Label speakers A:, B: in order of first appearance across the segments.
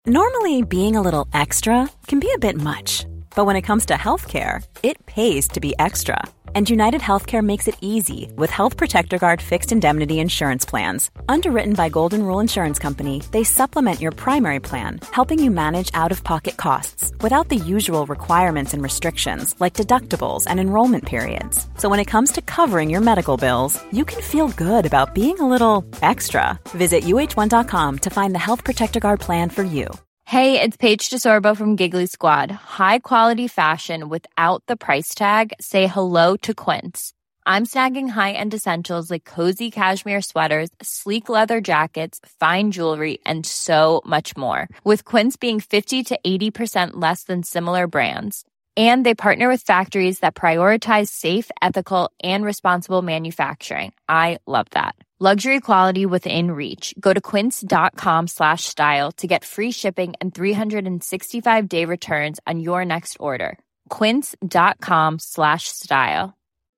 A: Normally, being a little extra can be a bit much, but when it comes to healthcare, it pays to be extra. And United Healthcare makes it easy with Health Protector Guard fixed indemnity insurance plans. Underwritten by Golden Rule Insurance Company, they supplement your primary plan, helping you manage out-of-pocket costs without the usual requirements and restrictions like deductibles and enrollment periods. So when it comes to covering your medical bills, you can feel good about being a little extra. Visit uh1.com to find the Health Protector Guard plan for you.
B: Hey, it's Paige DeSorbo from Giggly Squad. High quality fashion without the price tag. Say hello to Quince. I'm snagging high-end essentials like cozy cashmere sweaters, sleek leather jackets, fine jewelry, and so much more. With Quince being 50 to 80% less than similar brands. And they partner with factories that prioritize safe, ethical, and responsible manufacturing. I love that. Luxury quality within reach. Go to quince.com/style to get free shipping and 365-day returns on your next order. Quince.com/style.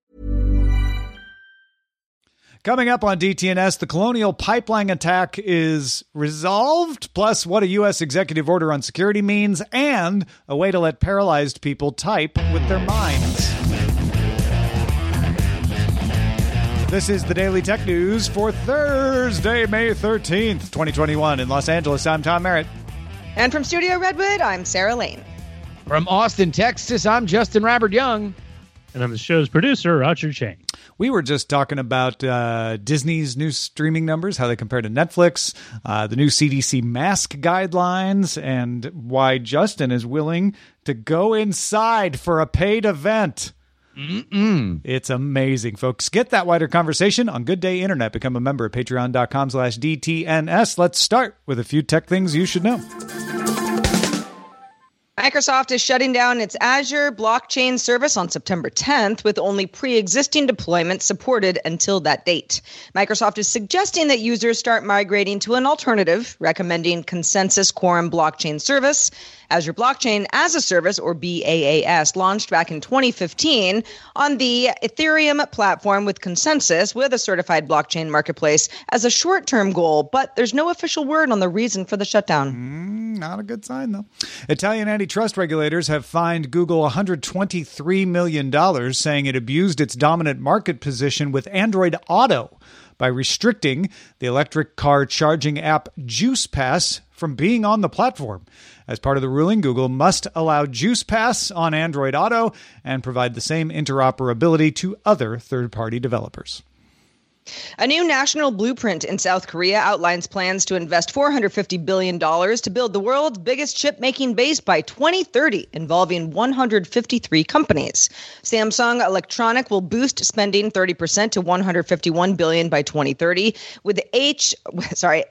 C: Coming up on DTNS, the Colonial Pipeline attack is resolved, plus what a U.S. executive order on security means, and a way to let paralyzed people type with their minds. This is the Daily Tech News for Thursday, May 13th, 2021. In Los Angeles, I'm Tom Merritt.
D: And from Studio Redwood, I'm Sarah Lane.
E: From Austin, Texas, I'm Justin Robert Young.
F: And I'm the show's producer, Roger Chang.
C: We were just talking about Disney's new streaming numbers, how they compare to Netflix, the new CDC mask guidelines, and why Justin is willing to go inside for a paid event. It's amazing, folks. Get that wider conversation on Good Day Internet. Become a member at patreon.com/DTNS. Let's start with a few tech things you should know.
D: Microsoft is shutting down its Azure blockchain service on September 10th, with only pre-existing deployments supported until that date. Microsoft is suggesting that users start migrating to an alternative, recommending Consensus Quorum Blockchain Service. Azure Blockchain as a Service, or BaaS, launched back in 2015 on the Ethereum platform with Consensus, with a certified blockchain marketplace as a short-term goal, but there's no official word on the reason for the shutdown.
C: Not a good sign, though. Italian antitrust regulators have fined Google $123 million, saying it abused its dominant market position with Android Auto by restricting the electric car charging app Juice Pass from being on the platform. As part of the ruling, Google must allow Juice Pass on Android Auto and provide the same interoperability to other third-party developers.
D: A new national blueprint in South Korea outlines plans to invest $450 billion to build the world's biggest chip-making base by 2030, involving 153 companies. Samsung Electronic will boost spending 30% to $151 billion by 2030, with SK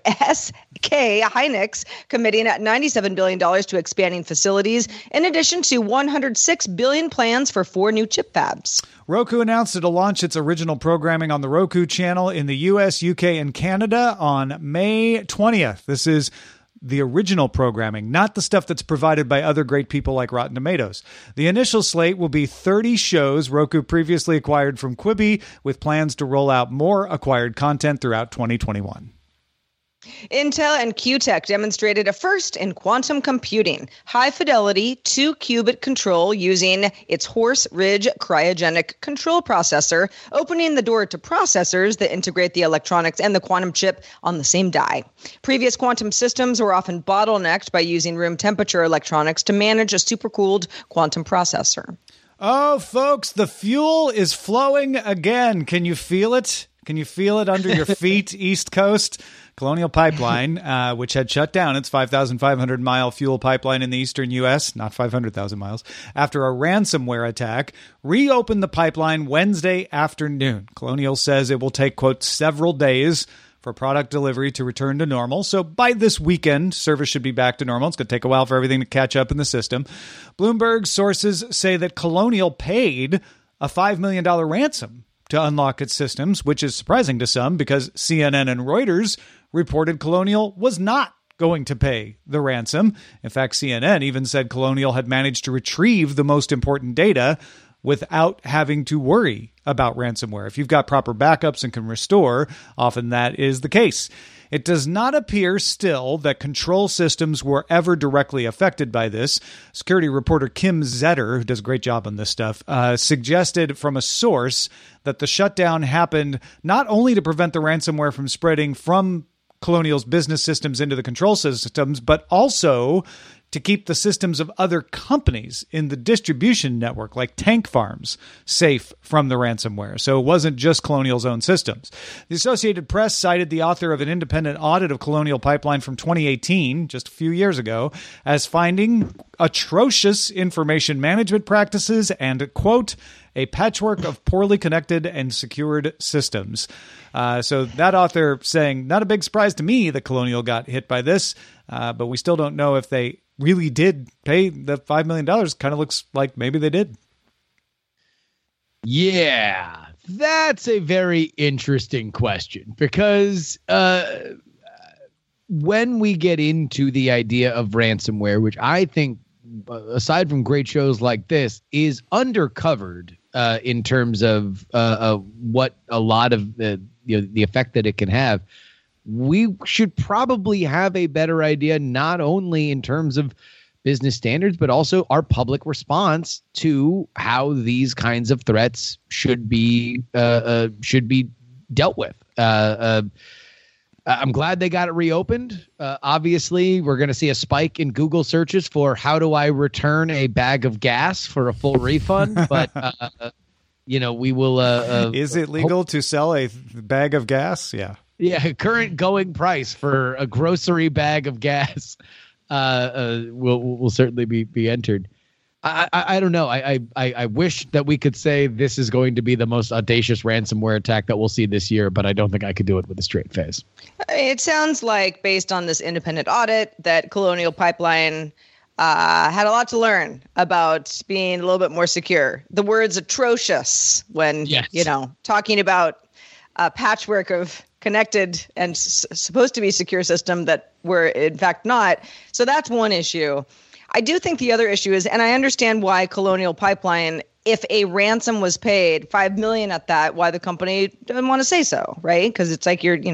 D: Hynix committing at $97 billion to expanding facilities, in addition to $106 billion plans for 4 new chip fabs.
C: Roku announced it'll launch its original programming on the Roku channel in the US, UK, and Canada on May 20th. This is the original programming, not the stuff that's provided by other great people like Rotten Tomatoes. The initial slate will be 30 shows Roku previously acquired from Quibi, with plans to roll out more acquired content throughout 2021.
D: Intel and Q-Tech demonstrated a first in quantum computing, high-fidelity 2-qubit control using its Horse Ridge cryogenic control processor, opening the door to processors that integrate the electronics and the quantum chip on the same die. Previous quantum systems were often bottlenecked by using room temperature electronics to manage a supercooled quantum processor.
C: Oh, folks, the fuel is flowing again. Can you feel it? Can you feel it under your feet, East Coast? Colonial Pipeline, which had shut down its 5,500-mile fuel pipeline in the eastern U.S., not 500,000 miles, after a ransomware attack, reopened the pipeline Wednesday afternoon. Colonial says it will take, quote, several days for product delivery to return to normal. So by this weekend, service should be back to normal. It's going to take a while for everything to catch up in the system. Bloomberg sources say that Colonial paid a $5 million ransom to unlock its systems, which is surprising to some because CNN and Reuters reported Colonial was not going to pay the ransom. In fact, CNN even said Colonial had managed to retrieve the most important data without having to worry about ransomware. If you've got proper backups and can restore, often that is the case. It does not appear still that control systems were ever directly affected by this. Security reporter Kim Zetter, who does a great job on this stuff, suggested from a source that the shutdown happened not only to prevent the ransomware from spreading from Colonial's business systems into the control systems, but also to keep the systems of other companies in the distribution network, like tank farms, safe from the ransomware. So it wasn't just Colonial's own systems. The Associated Press cited the author of an independent audit of Colonial Pipeline from 2018, just a few years ago, as finding atrocious information management practices and, quote, a patchwork of poorly connected and secured systems. So that author saying, not a big surprise to me that Colonial got hit by this, but we still don't know if they really did pay the $5 million. Kind of looks like maybe they did.
E: Yeah, that's a very interesting question because when we get into the idea of ransomware, which I think, aside from great shows like this, is undercovered in terms of what a lot of the effect that it can have, we should probably have a better idea, not only in terms of business standards, but also our public response to how these kinds of threats should be dealt with. I'm glad they got it reopened. Obviously, we're going to see a spike in Google searches for how do I return a bag of gas for a full refund. But, we will.
C: Is it legal to sell a bag of gas? Yeah.
E: Yeah, current going price for a grocery bag of gas will certainly be entered. I don't know. I wish that we could say this is going to be the most audacious ransomware attack that we'll see this year, but I don't think I could do it with a straight face.
D: It sounds like, based on this independent audit, that Colonial Pipeline had a lot to learn about being a little bit more secure. The word's atrocious when, talking about a patchwork of connected and supposed to be secure system that were in fact not. So that's one issue. I do think the other issue is, and I understand why Colonial Pipeline, if a ransom was paid, $5 million at that, why the company didn't want to say so, right? Because it's like you're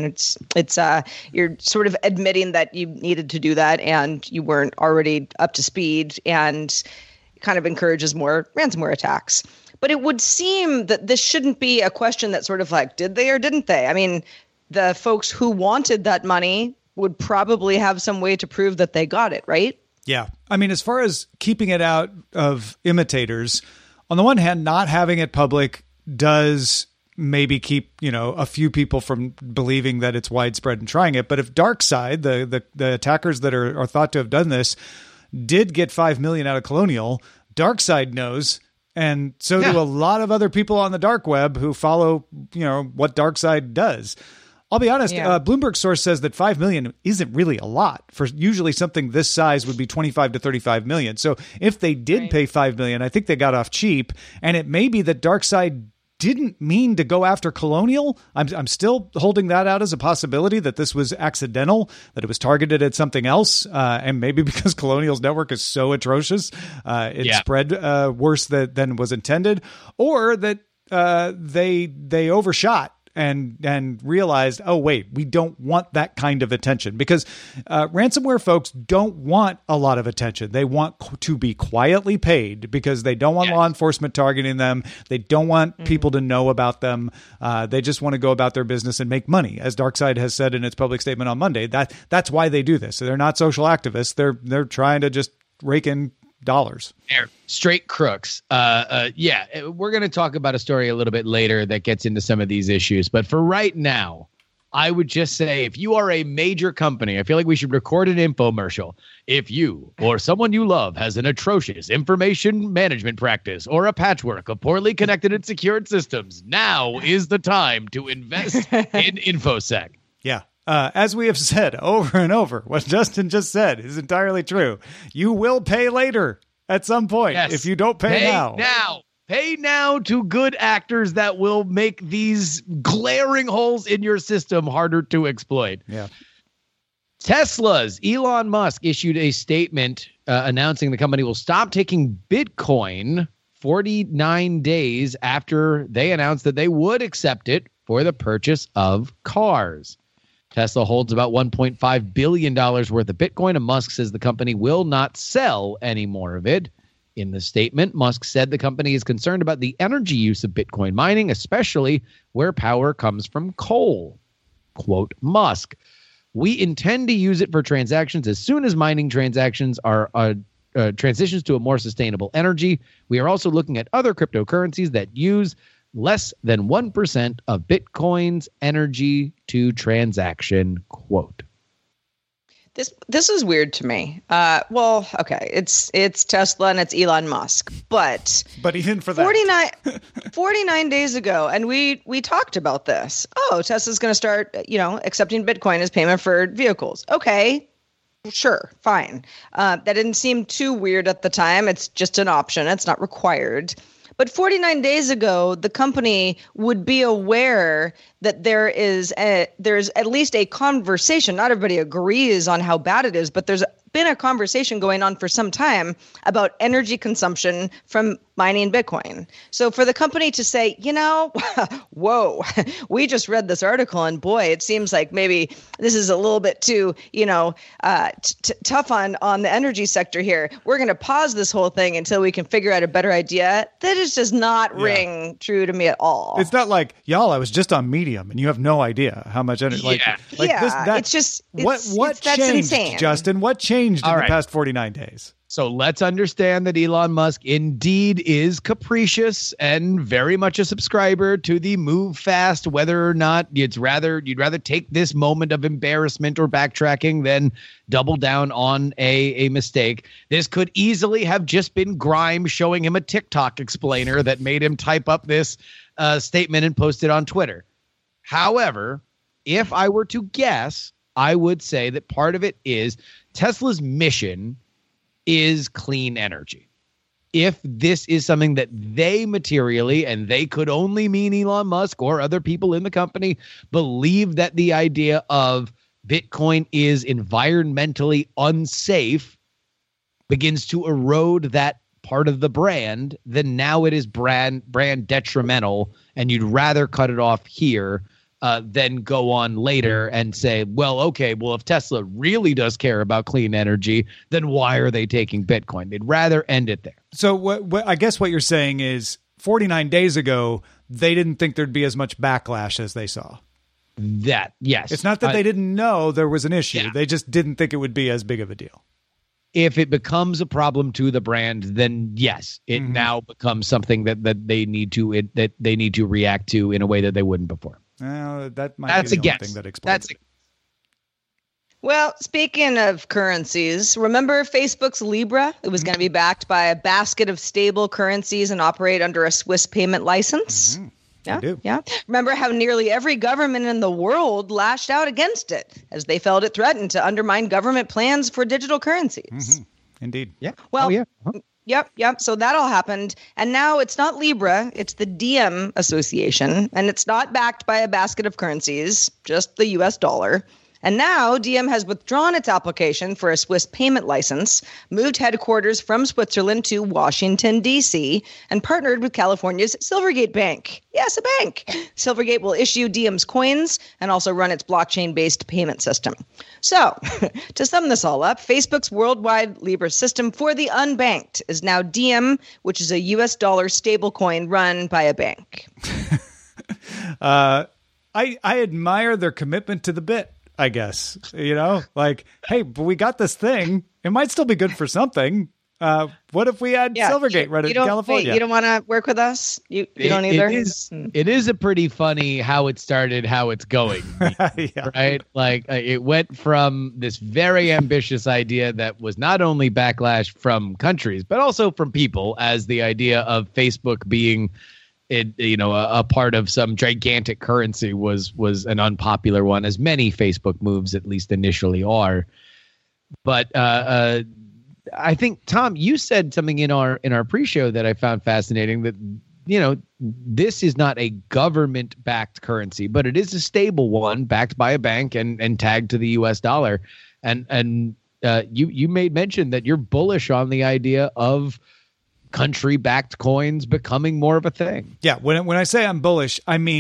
D: sort of admitting that you needed to do that and you weren't already up to speed, and kind of encourages more ransomware attacks. But it would seem that this shouldn't be a question that sort of like, did they or didn't they? I mean, the folks who wanted that money would probably have some way to prove that they got it, right?
C: Yeah. I mean, as far as keeping it out of imitators, on the one hand, not having it public does maybe keep, a few people from believing that it's widespread and trying it. But if DarkSide, the attackers that are thought to have done this, did get $5 million out of Colonial, DarkSide knows. And so do a lot of other people on the dark web who follow, what DarkSide does. I'll be honest. Bloomberg source says that $5 million isn't really a lot. For usually something this size would be 25 to 35 million. So if they did pay $5 million, I think they got off cheap. And it may be that DarkSide didn't mean to go after Colonial. I'm still holding that out as a possibility, that this was accidental, that it was targeted at something else. And maybe because Colonial's network is so atrocious, it spread worse than was intended, or that they overshot and realized, oh, wait, we don't want that kind of attention, because ransomware folks don't want a lot of attention. They want to be quietly paid because they don't want law enforcement targeting them. They don't want people to know about them. They just want to go about their business and make money. As DarkSide has said in its public statement on Monday, that's why they do this. So they're not social activists. They're trying to just rake in dollars.
E: They're straight crooks. We're going to talk about a story a little bit later that gets into some of these issues. But for right now, I would just say, if you are a major company, I feel like we should record an infomercial. If you or someone you love has an atrocious information management practice or a patchwork of poorly connected and secured systems, now is the time to invest in InfoSec.
C: Yeah. As we have said over and over, what Justin just said is entirely true. You will pay later at some point if you don't pay now.
E: Pay now to good actors that will make these glaring holes in your system harder to exploit.
C: Yeah.
E: Tesla's Elon Musk issued a statement announcing the company will stop taking Bitcoin 49 days after they announced that they would accept it for the purchase of cars. Tesla holds about $1.5 billion worth of Bitcoin, and Musk says the company will not sell any more of it. In the statement, Musk said the company is concerned about the energy use of Bitcoin mining, especially where power comes from coal. Quote, Musk, we intend to use it for transactions as soon as mining transactions are transitions to a more sustainable energy. We are also looking at other cryptocurrencies that use less than 1% of Bitcoin's energy to transaction, quote.
D: This is weird to me. Well, okay, it's Tesla and it's Elon Musk, but
C: even for that,
D: 49 days ago, and we talked about this. Oh, Tesla's going to start, accepting Bitcoin as payment for vehicles. Okay, sure, fine. That didn't seem too weird at the time. It's just an option. It's not required. But 49 days ago, the company would be aware that there's at least a conversation. Not everybody agrees on how bad it is, but there's been a conversation going on for some time about energy consumption from mining Bitcoin. So for the company to say, whoa, we just read this article and boy, it seems like maybe this is a little bit too, tough on the energy sector here. We're going to pause this whole thing until we can figure out a better idea. That is just not ring true to me at all.
C: It's not like, y'all, I was just on Medium and you have no idea how much energy.
D: It's just
C: what changed,
D: that's insane.
C: Justin? What changed in the past 49 days?
E: So let's understand that Elon Musk indeed is capricious and very much a subscriber to the move fast, whether or not you'd rather take this moment of embarrassment or backtracking than double down on a mistake. This could easily have just been Grimes showing him a TikTok explainer that made him type up this statement and post it on Twitter. However, if I were to guess, I would say that part of it is Tesla's mission is clean energy. If this is something that they materially, and they could only mean Elon Musk or other people in the company, believe that the idea of Bitcoin is environmentally unsafe begins to erode that part of the brand, then now it is brand detrimental, and you'd rather cut it off here then go on later and say, if Tesla really does care about clean energy, then why are they taking Bitcoin? They'd rather end it there.
C: So what I guess what you're saying is 49 days ago, they didn't think there'd be as much backlash as they saw.
E: That, yes.
C: It's not that they didn't know there was an issue.
E: Yeah.
C: They just didn't think it would be as big of a deal.
E: If it becomes a problem to the brand, then yes, it now becomes something that they need to react to in a way that they wouldn't before.
C: That might be the only thing that explains it.
D: Well, speaking of currencies, remember Facebook's Libra? It was going to be backed by a basket of stable currencies and operate under a Swiss payment license.
C: Mm-hmm.
D: Yeah,
C: I do.
D: Yeah. Remember how nearly every government in the world lashed out against it as they felt it threatened to undermine government plans for digital currencies.
C: Mm-hmm. Indeed.
E: Yeah.
D: Well,
E: yeah.
D: Yep. So that all happened. And now it's not Libra, it's the Diem Association. And it's not backed by a basket of currencies, just the US dollar. And now Diem has withdrawn its application for a Swiss payment license, moved headquarters from Switzerland to Washington, D.C., and partnered with California's Silvergate Bank. Yes, a bank. Silvergate will issue Diem's coins and also run its blockchain-based payment system. So, to sum this all up, Facebook's worldwide Libra system for the unbanked is now Diem, which is a US dollar stablecoin run by a bank.
C: I admire their commitment to the bit. I guess, like, hey, but we got this thing. It might still be good for something. What if we had Silvergate right in California?
D: Wait, you don't want to work with us? You don't either?
E: It is a pretty funny how it started, how it's going.
C: Yeah.
E: Right? Like, it went from this very ambitious idea that was not only backlash from countries, but also from people, as the idea of Facebook being a part of some gigantic currency was an unpopular one, as many Facebook moves at least initially are. But I think, Tom, you said something in our pre-show that I found fascinating, that this is not a government-backed currency, but it is a stable one backed by a bank and tagged to the US dollar. And you made mention that you're bullish on the idea of country-backed coins becoming more of a thing.
C: Yeah, when I say I'm bullish, I mean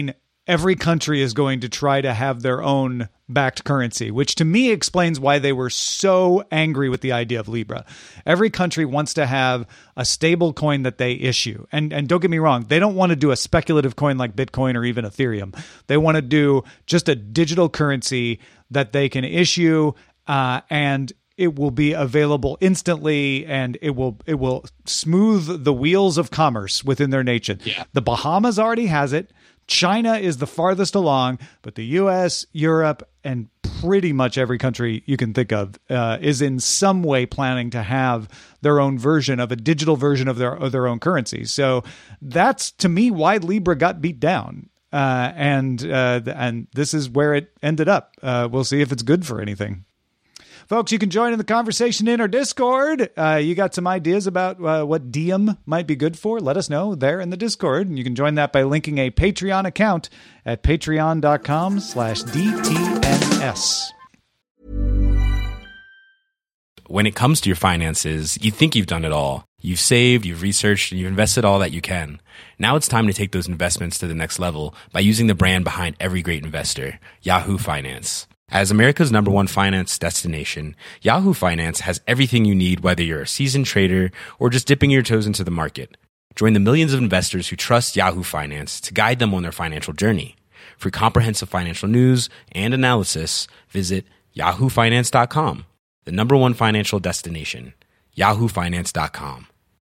C: every country is going to try to have their own backed currency, which to me explains why they were so angry with the idea of Libra. Every country wants to have a stable coin that they issue. And don't get me wrong, they don't want to do a speculative coin like Bitcoin or even Ethereum. They want to do just a digital currency that they can issue, and it will be available instantly, and it will smooth the wheels of commerce within their nation. Yeah. The Bahamas already has it. China is the farthest along, but the U.S., Europe, and pretty much every country you can think of is in some way planning to have their own version of a digital version of their own currency. So that's, to me, why Libra got beat down. And this is where it ended up. We'll see if it's good for anything. Folks, you can join in the conversation in our Discord. You got some ideas about what Diem might be good for? Let us know there in the Discord. And you can join that by linking a Patreon account at patreon.com/DTNS.
G: When it comes to your finances, you think you've done it all. You've saved, you've researched, and you've invested all that you can. Now it's time to take those investments to the next level by using the brand behind every great investor, Yahoo Finance. As America's #1 finance destination, Yahoo Finance has everything you need, whether you're a seasoned trader or just dipping your toes into the market. Join the millions of investors who trust Yahoo Finance to guide them on their financial journey. For comprehensive financial news and analysis, visit yahoofinance.com, the #1 financial destination, yahoofinance.com.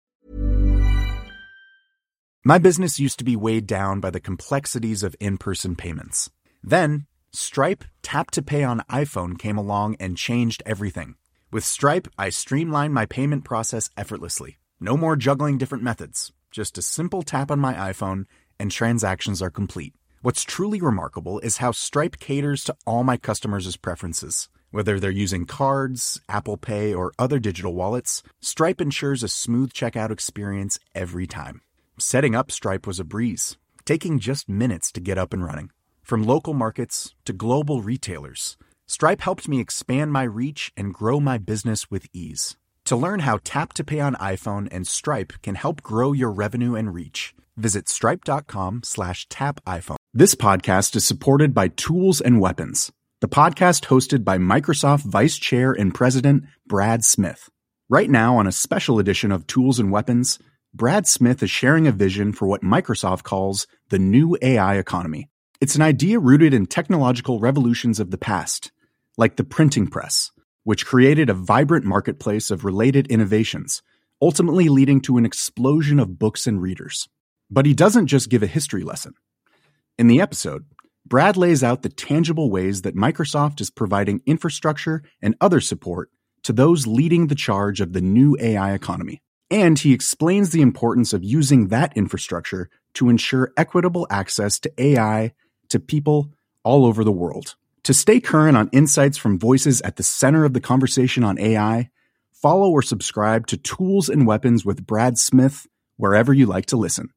H: My business used to be weighed down by the complexities of in-person payments. Then, Stripe Tap to Pay on iPhone came along and changed everything. With Stripe, I streamlined my payment process effortlessly. No more juggling different methods. Just a simple tap on my iPhone and transactions are complete. What's truly remarkable is how Stripe caters to all my customers' preferences. Whether they're using cards, Apple Pay, or other digital wallets, Stripe ensures a smooth checkout experience every time. Setting up Stripe was a breeze, taking just minutes to get up and running. From local markets to global retailers, Stripe helped me expand my reach and grow my business with ease. To learn how Tap to Pay on iPhone and Stripe can help grow your revenue and reach, visit stripe.com/tapiphone. This podcast is supported by Tools and Weapons, the podcast hosted by Microsoft Vice Chair and President Brad Smith. Right now, on a special edition of Tools and Weapons, Brad Smith is sharing a vision for what Microsoft calls the new AI economy. It's an idea rooted in technological revolutions of the past, like the printing press, which created a vibrant marketplace of related innovations, ultimately leading to an explosion of books and readers. But he doesn't just give a history lesson. In the episode, Brad lays out the tangible ways that Microsoft is providing infrastructure and other support to those leading the charge of the new AI economy. And he explains the importance of using that infrastructure to ensure equitable access to AI to people all over the world. To stay current on insights from voices at the center of the conversation on AI, follow or subscribe to Tools and Weapons with Brad Smith wherever you like to listen.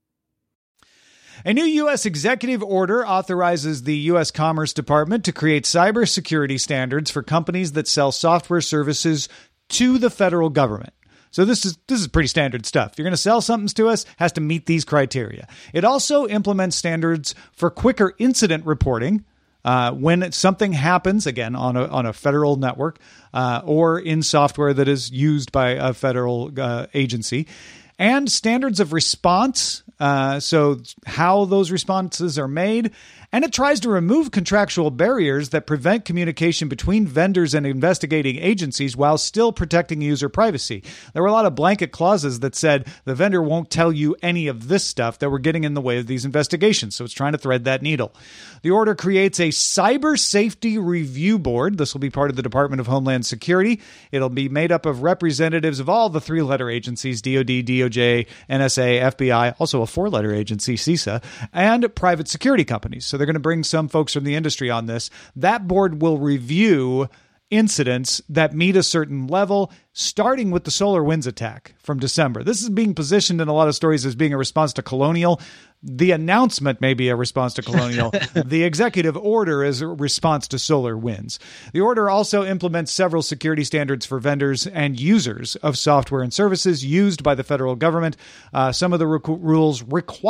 C: A new U.S. executive order authorizes the U.S. Commerce Department to create cybersecurity standards for companies that sell software services to the federal government. So this is pretty standard stuff. You're going to sell something to us, has to meet these criteria. It also implements standards for quicker incident reporting when something happens, again, on a federal network or in software that is used by a federal agency, and standards of response, so how those responses are made. And it tries to remove contractual barriers that prevent communication between vendors and investigating agencies while still protecting user privacy. There were a lot of blanket clauses that said the vendor won't tell you any of this stuff that were getting in the way of these investigations. So it's trying to thread that needle. The order creates a cyber safety review board. This will be part of the Department of Homeland Security. It'll be made up of representatives of all the three-letter agencies, DOD, DOJ, NSA, FBI, also a four-letter agency, CISA, and private security companies. So they're going to bring some folks from the industry on this. That board will review incidents that meet a certain level, starting with the SolarWinds attack from December. This is being positioned in a lot of stories as being a response to Colonial. The announcement may be a response to Colonial. The executive order is a response to SolarWinds. The order also implements several security standards for vendors and users of software and services used by the federal government. Some of the rules require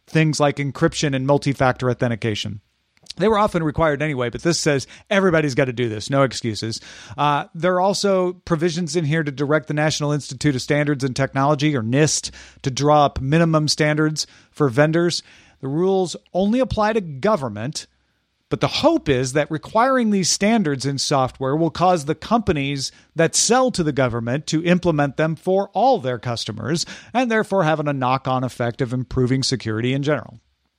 C: things like encryption and multi-factor authentication. They were often required anyway, but this says everybody's got to do this. No excuses. There are also provisions in here to direct the National Institute of Standards and Technology, or NIST, to draw up minimum standards for vendors. The rules only apply to government, but the hope is that requiring these standards in software will cause the companies that sell to the government to implement them for all their customers, and therefore having a knock-on effect of improving security in general.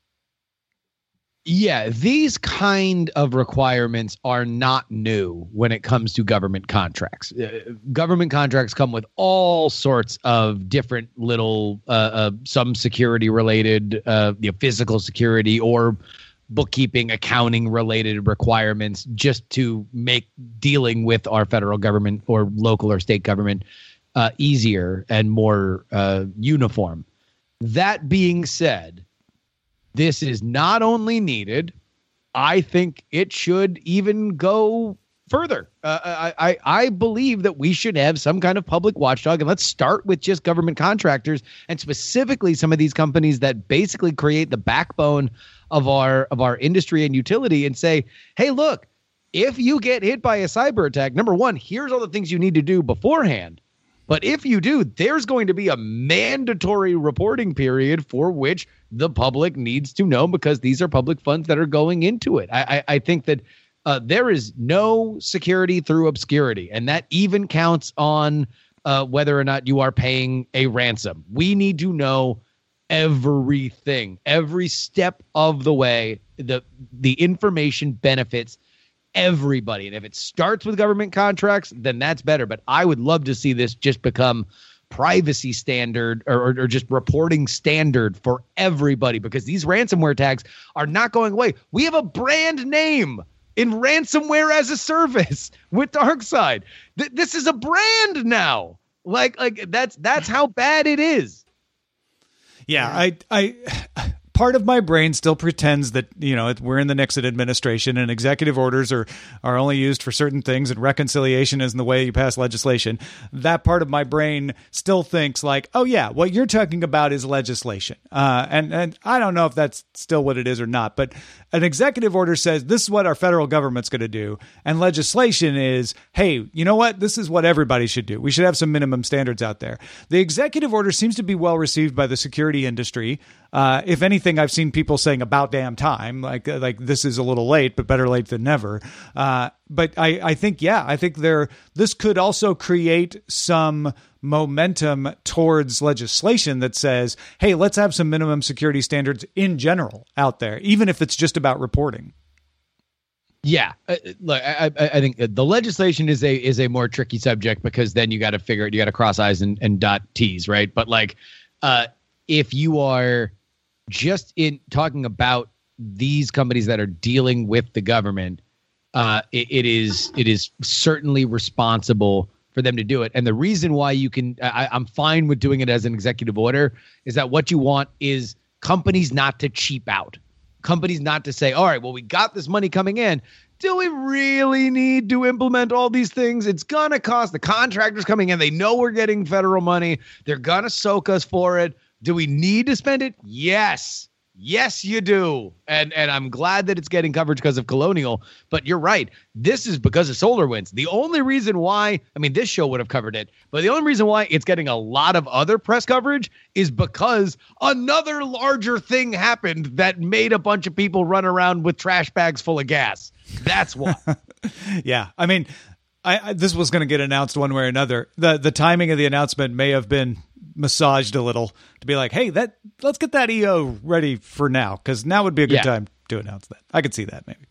E: Yeah, these kind of requirements are not new when it comes to government contracts. Government contracts come with all sorts of different little, some security related, physical security or bookkeeping, accounting related requirements just to make dealing with our federal government or local or state government easier and more uniform. That being said, this is not only needed, I think it should even go further. I believe that we should have some kind of public watchdog, and let's start with just government contractors and specifically some of these companies that basically create the backbone of our industry and utility, and say, hey, look, if you get hit by a cyber attack, number one, here's all the things you need to do beforehand. But if you do, there's going to be a mandatory reporting period for which the public needs to know, because these are public funds that are going into it. I think that there is no security through obscurity, and that even counts on whether or not you are paying a ransom. We need to know everything, every step of the way. The information benefits everybody. And if it starts with government contracts, then that's better. But I would love to see this just become privacy standard or just reporting standard for everybody, because these ransomware attacks are not going away. We have a brand name in ransomware as a service with DarkSide. This is a brand now. Like that's how bad it is.
C: Yeah, I part of my brain still pretends that, we're in the Nixon administration and executive orders are only used for certain things and reconciliation isn't the way you pass legislation. That part of my brain still thinks like, oh yeah, what you're talking about is legislation. And I don't know if that's still what it is or not, but an executive order says this is what our federal government's going to do. And legislation is, hey, you know what? This is what everybody should do. We should have some minimum standards out there. The executive order seems to be well received by the security industry. If anything, I've seen people saying about damn time, like this is a little late, but better late than never. But I think this could also create some momentum towards legislation that says, hey, let's have some minimum security standards in general out there, even if it's just about reporting.
E: Yeah, look, I think the legislation is a more tricky subject, because then you got to cross I's and dot T's, right? But if you are just in talking about these companies that are dealing with the government, it is certainly responsible for them to do it. And the reason why I'm fine with doing it as an executive order is that what you want is companies not to cheap out. Companies not to say, all right, well, we got this money coming in. Do we really need to implement all these things? It's going to cost the contractors coming in. They know we're getting federal money. They're going to soak us for it. Do we need to spend it? Yes. Yes, you do. And I'm glad that it's getting coverage because of Colonial. But you're right. This is because of SolarWinds. The only reason why, this show would have covered it, but the only reason why it's getting a lot of other press coverage is because another larger thing happened that made a bunch of people run around with trash bags full of gas. That's why.
C: Yeah. This was going to get announced one way or another. The timing of the announcement may have been massaged a little to be like, hey, let's get that EO ready for now, because now would be a good time to announce that. I could see that maybe.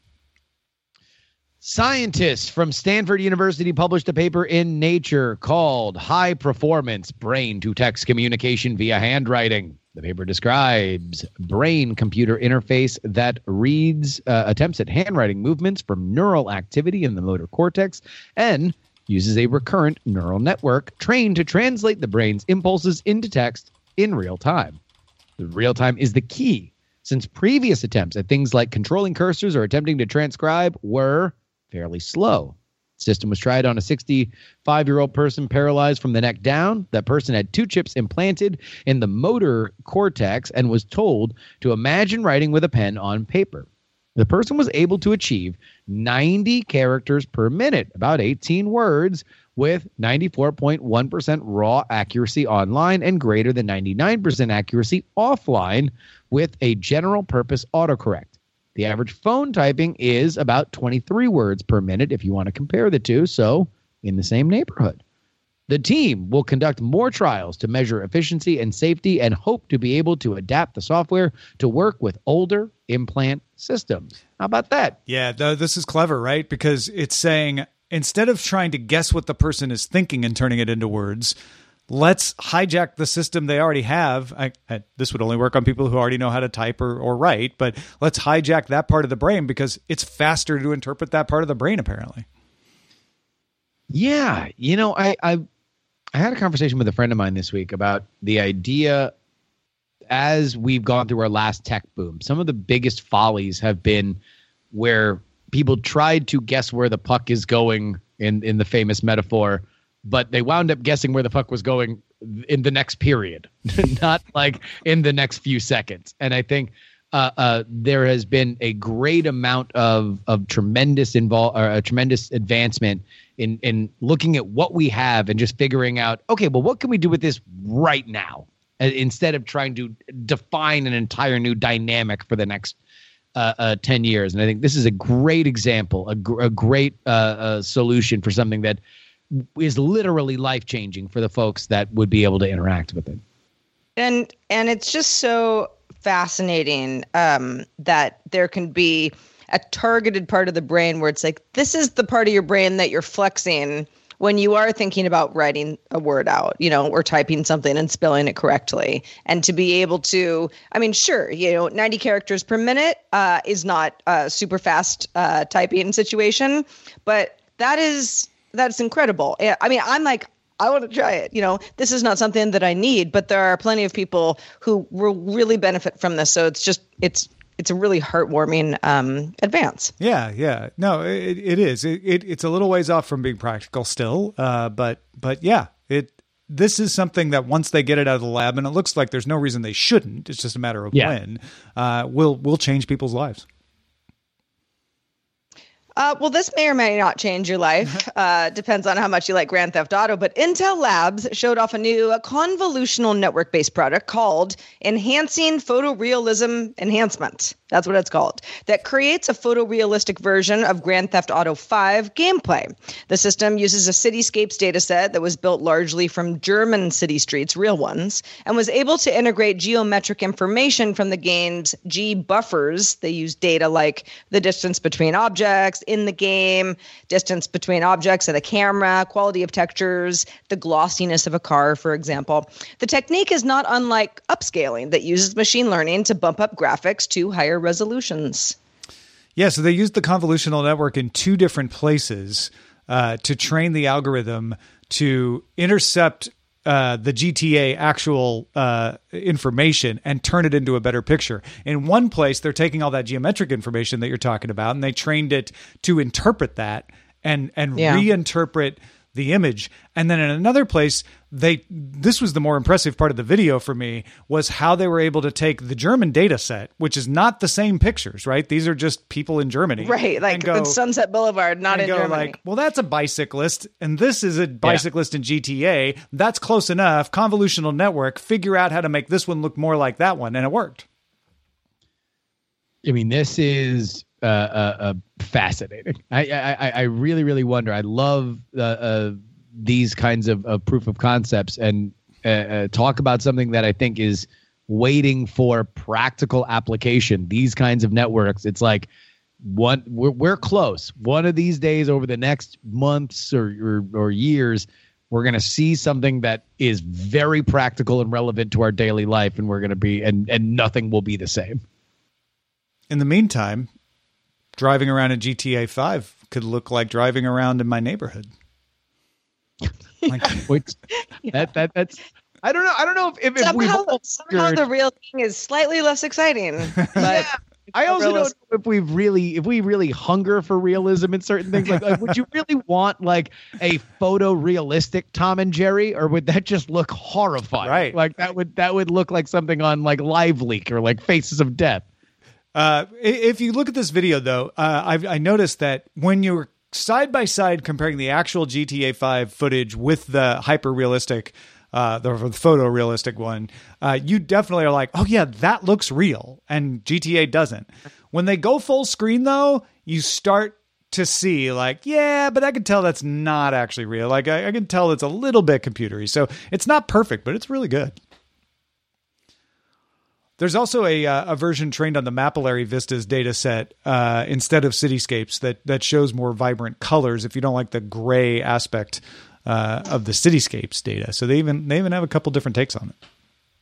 E: Scientists from Stanford University published a paper in Nature called High Performance Brain-to-Text Communication via Handwriting. The paper describes brain-computer interface that reads attempts at handwriting movements from neural activity in the motor cortex and uses a recurrent neural network trained to translate the brain's impulses into text in real time. The real time is the key, since previous attempts at things like controlling cursors or attempting to transcribe were fairly slow. System was tried on a 65-year-old person paralyzed from the neck down. That person had 2 chips implanted in the motor cortex and was told to imagine writing with a pen on paper. The person was able to achieve 90 characters per minute, about 18 words, with 94.1% raw accuracy online and greater than 99% accuracy offline with a general-purpose autocorrect. The average phone typing is about 23 words per minute if you want to compare the two, so in the same neighborhood. The team will conduct more trials to measure efficiency and safety and hope to be able to adapt the software to work with older implant systems. How about that?
C: Yeah, this is clever, right? Because it's saying instead of trying to guess what the person is thinking and turning it into words, let's hijack the system they already have. This would only work on people who already know how to type or write, but let's hijack that part of the brain because it's faster to interpret that part of the brain, apparently.
E: Yeah. You know, I had a conversation with a friend of mine this week about the idea as we've gone through our last tech boom. Some of the biggest follies have been where people tried to guess where the puck is going in the famous metaphor, but they wound up guessing where the puck was going in the next period, not like in the next few seconds. And I think there has been a great amount of tremendous advancement in looking at what we have and just figuring out, okay, well, what can we do with this right now? Instead of trying to define an entire new dynamic for the next 10 years. And I think this is a great example, a great solution for something that is literally life-changing for the folks that would be able to interact with it.
D: And it's just so fascinating that there can be a targeted part of the brain where it's like, this is the part of your brain that you're flexing when you are thinking about writing a word out, or typing something and spelling it correctly. And to be able to, I mean, sure, 90 characters per minute is not a super fast typing situation, but that's incredible. I mean, I'm like, I want to try it. This is not something that I need, but there are plenty of people who will really benefit from this. So it's a really heartwarming advance.
C: Yeah. No, it is. It's a little ways off from being practical still. But yeah, this is something that once they get it out of the lab, and it looks like there's no reason they shouldn't, it's just a matter of when, will change people's lives.
D: Well, this may or may not change your life. Depends on how much you like Grand Theft Auto. But Intel Labs showed off a new convolutional network-based product called Enhancing Photorealism Enhancement. That's what it's called. That creates a photorealistic version of Grand Theft Auto 5 gameplay. The system uses a cityscapes dataset that was built largely from German city streets, real ones, and was able to integrate geometric information from the game's G buffers. They use data like the distance between objects in the game, distance between objects and the camera, quality of textures, the glossiness of a car, for example. The technique is not unlike upscaling that uses machine learning to bump up graphics to higher resolutions.
C: Yeah, so they used the convolutional network in 2 different places to train the algorithm to intercept the GTA actual information and turn it into a better picture. In one place, they're taking all that geometric information that you're talking about, and they trained it to interpret that and reinterpret the image. And then in another place, this was the more impressive part of the video for me, was how they were able to take the German data set, which is not the same pictures, right? These are just people in Germany.
D: Right, like on Sunset Boulevard, not in Germany.
C: Like, well, that's a bicyclist, and this is a bicyclist in GTA. That's close enough. Convolutional network, figure out how to make this one look more like that one, and it worked.
E: I mean, this is fascinating. I really, really wonder. I love these kinds of proof of concepts and talk about something that I think is waiting for practical application. These kinds of networks, it's like we're close. One of these days, over the next months or years, we're going to see something that is very practical and relevant to our daily life, and we're going to be and nothing will be the same.
C: In the meantime, driving around in GTA 5 could look like driving around in my neighborhood.
E: That's I don't know if
D: somehow the real thing is slightly less exciting. But
E: I also don't know if we really hunger for realism in certain things. Like would you really want like a photorealistic Tom and Jerry, or would that just look horrifying?
C: Right.
E: Like that would look like something on like Live Leak or like Faces of Death.
C: If you look at this video, though, I noticed that when you're side by side comparing the actual GTA 5 footage with the hyper realistic, the photorealistic one, you definitely are like, oh yeah, that looks real, and GTA doesn't. When they go full screen, though, you start to see like, yeah, but I can tell that's not actually real. Like I can tell it's a little bit computery, so it's not perfect, but it's really good. There's also a version trained on the Mapillary Vistas data set instead of cityscapes that shows more vibrant colors if you don't like the gray aspect of the cityscapes data. So they even have a couple different takes on it.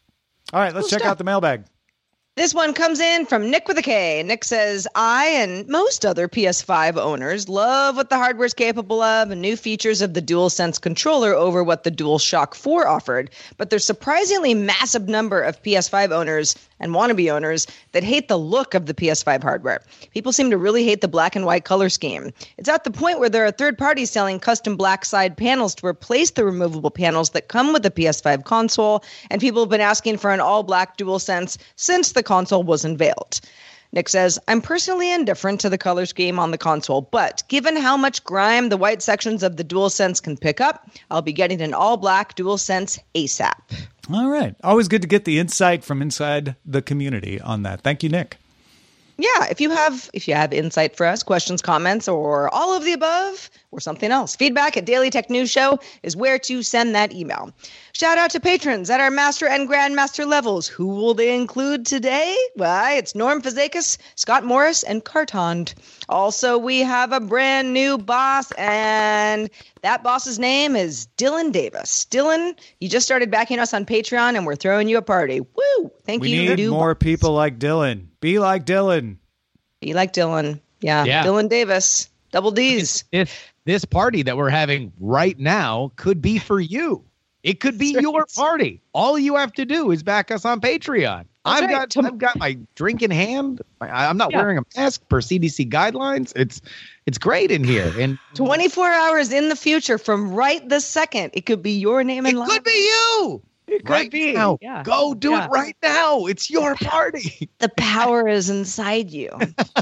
C: All right, let's check out the mailbag.
D: This one comes in from Nick with a K. Nick says, I and most other PS5 owners love what the hardware is capable of and new features of the DualSense controller over what the DualShock 4 offered. But there's surprisingly massive number of PS5 owners and wannabe owners that hate the look of the PS5 hardware. People seem to really hate the black and white color scheme. It's at the point where there are third parties selling custom black side panels to replace the removable panels that come with the PS5 console, and people have been asking for an all-black DualSense since the console was unveiled. Nick says, I'm personally indifferent to the color scheme on the console, but given how much grime the white sections of the DualSense can pick up, I'll be getting an all-black DualSense ASAP.
C: All right. Always good to get the insight from inside the community on that. Thank you, Nick.
D: Yeah, if you have insight for us, questions, comments, or all of the above, or something else, feedback at Daily Tech News Show is where to send that email. Shout out to patrons at our Master and Grandmaster levels. Who will they include today? Why, it's Norm Fazekas, Scott Morris, and Cartond. Also, we have a brand new boss, and that boss's name is Dylan Davis. Dylan, you just started backing us on Patreon, and we're throwing you a party. Woo! Thank you.
C: We need more people like Dylan. Be like Dylan.
D: Be like Dylan. Yeah. Dylan Davis. Double D's.
E: This party that we're having right now could be for you. It could be your party. All you have to do is back us on Patreon. I've got my drink in hand. I'm not wearing a mask per CDC guidelines. It's great in here. And
D: 24 hours in the future from right this second, it could be your name in line.
E: It could be you.
D: It could be.
E: Now. Yeah. Go do it right now. It's your party.
D: The power is inside you.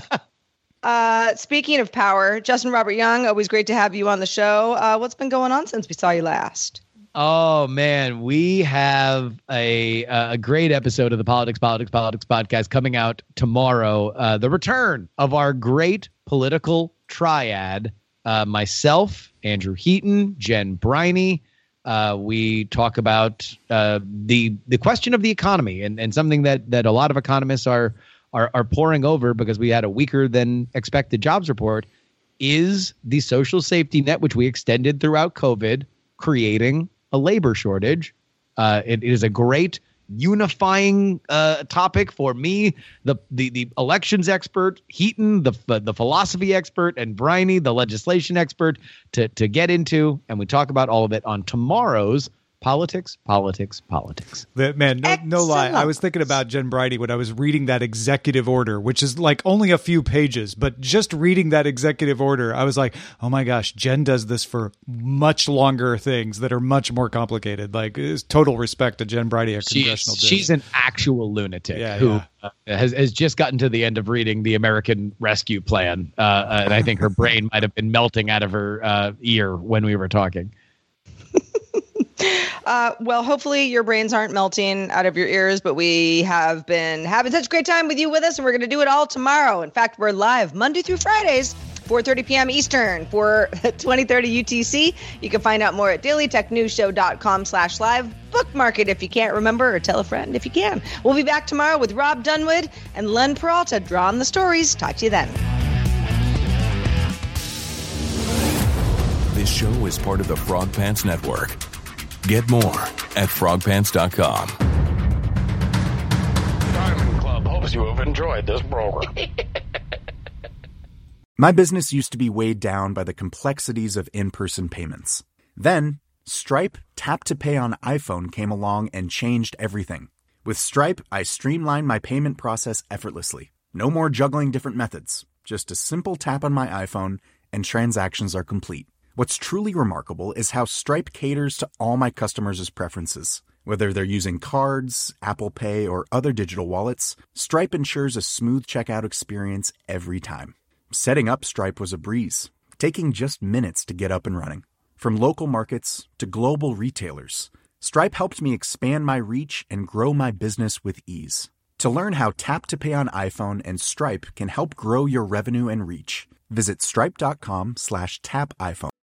D: Speaking of power, Justin Robert Young, always great to have you on the show. What's been going on since we saw you last?
E: Oh, man, we have a great episode of the Politics podcast coming out tomorrow. The return of our great political triad, myself, Andrew Heaton, Jen Briney. We talk about the question of the economy and something that a lot of economists are poring over because we had a weaker than expected jobs report. Is the social safety net, which we extended throughout COVID, creating a labor shortage? It is a great unifying topic for me, the elections expert, Heaton, the philosophy expert, and Briney, the legislation expert, to get into, and we talk about all of it on tomorrow's Politics.
C: Man, no lie. I was thinking about Jen Briney when I was reading that executive order, which is like only a few pages, but just reading that executive order, I was like, oh my gosh, Jen does this for much longer things that are much more complicated. Like, total respect to Jen Briney, a congressional dish.
E: She's an actual lunatic who has just gotten to the end of reading the American Rescue Plan, and I think her brain might have been melting out of her ear when we were talking.
D: Well, hopefully your brains aren't melting out of your ears, but we have been having such a great time with you with us, and we're going to do it all tomorrow. In fact, we're live Monday through Fridays, 4:30 p.m. Eastern for 2030 UTC. You can find out more at dailytechnewsshow.com/live. Bookmark it if you can't remember, or tell a friend if you can. We'll be back tomorrow with Rob Dunwood and Len Peralta drawing the stories. Talk to you then.
I: This show is part of the Frog Pants Network. Get more at frogpants.com.
J: Diamond Club hopes you have enjoyed this program.
H: My business used to be weighed down by the complexities of in-person payments. Then, Stripe Tap to Pay on iPhone came along and changed everything. With Stripe, I streamlined my payment process effortlessly. No more juggling different methods. Just a simple tap on my iPhone and transactions are complete. What's truly remarkable is how Stripe caters to all my customers' preferences. Whether they're using cards, Apple Pay, or other digital wallets, Stripe ensures a smooth checkout experience every time. Setting up Stripe was a breeze, taking just minutes to get up and running. From local markets to global retailers, Stripe helped me expand my reach and grow my business with ease. To learn how Tap to Pay on iPhone and Stripe can help grow your revenue and reach, visit stripe.com/tapiphone.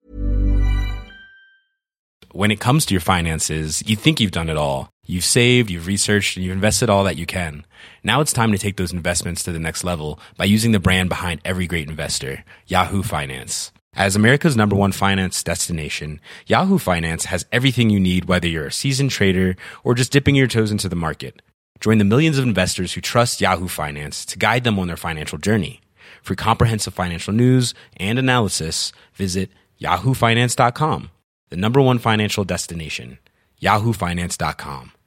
G: When it comes to your finances, you think you've done it all. You've saved, you've researched, and you've invested all that you can. Now it's time to take those investments to the next level by using the brand behind every great investor, Yahoo Finance. As America's #1 finance destination, Yahoo Finance has everything you need, whether you're a seasoned trader or just dipping your toes into the market. Join the millions of investors who trust Yahoo Finance to guide them on their financial journey. For comprehensive financial news and analysis, visit yahoofinance.com, the #1 financial destination, yahoofinance.com.